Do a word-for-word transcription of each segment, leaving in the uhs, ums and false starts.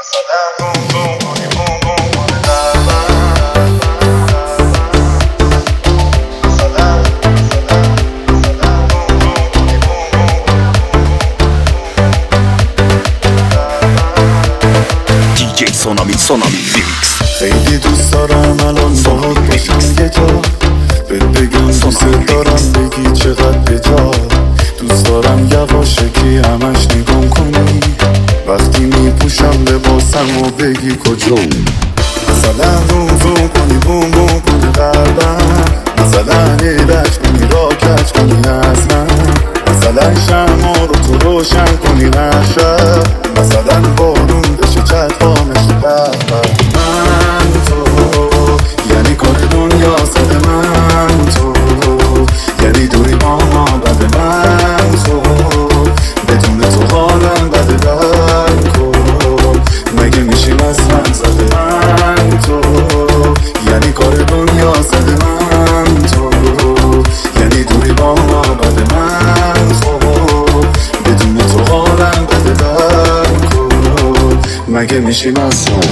دیجی سونامی سونامی ریمیکس. خیلی دوست دارم الان باهات باشم یه جا، بهت بگم دوست دارم بگی چقدر بجا. دوست دارم یواشکی همش نگام کنی وقتی میپوشم لباسم و بگی کجا. مثلا روم روم کنی بوم بوم کنی قلبم، مثلا ایرش کنی را کج کنی از من، مثلا شما رو تو روشن کنی هر شب، مثلا بارون بشه چشمانش بر من تو، یعنی کار دنیا سد من تو، یعنی دوری با ما بد من تو، بدون تو حالم بد در کن، مگه میشیم از من زده من تو، یعنی کار دنیا سد من تو، یعنی دوری با ما بد من تو، بدون تو حالم بد در کن، مگه میشیم از من.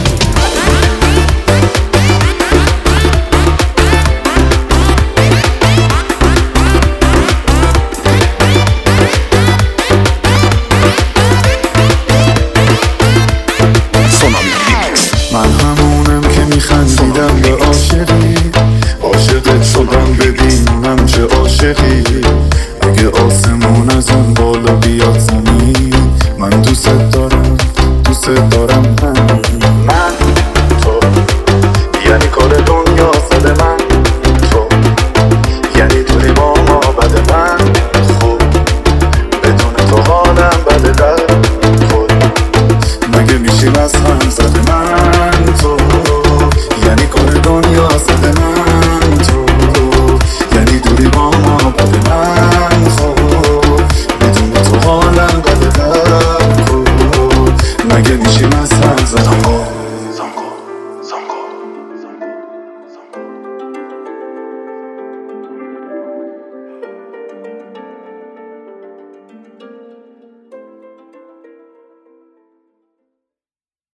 من همونم که میخندیدم به عاشقی، عاشقت شدم ببینم چه عاشقی. اگه آسمون از اون بالا بیاد زمین، من دوست دارم دوست دارم من من تو، یعنی کار دنیا سد من تو، یعنی توی با ما بد من خوب، بدون تو حالم بده در خود، مگه میشیم از هم زده من تو، یعنی کار دنیا سد من تو، یعنی دوری با ما بد من خوب، بدون تو حالم بده در خود، مگه میشیم از